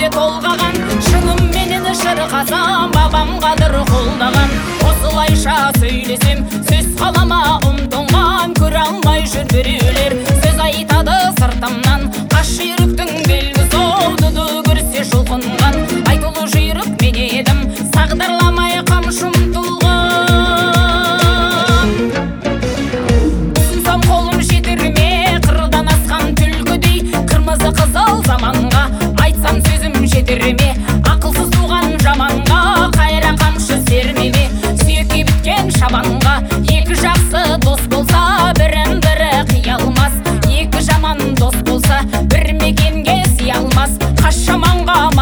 сүйкімге толғаған, шыным менен шырқасам, бабам қадыр қолдаған. Осылайша сөйлесем, сөз қалама ұмтылған, көре алмай жүр біреулер, сөз айтады сыртымнан. Қаш жүйріктің белгісі олдыды көрсе жұлқынған, айтылу жүйрік мен едім, сағдарламай қамшым тұлған. Ұсынсам қолым жетірме, қырдан асқан түлкідей, қырмызы қызыл заманға айтсам сөзім жетірме. Ақылсыз туған жаманға қайра қамшы сермеме. Сүйекке біткен шабанға екі жақсы дос болса, бірін бірі қия алмас. Екі жаман дос болса, бір мекенге сия алмас. Қаш жаманға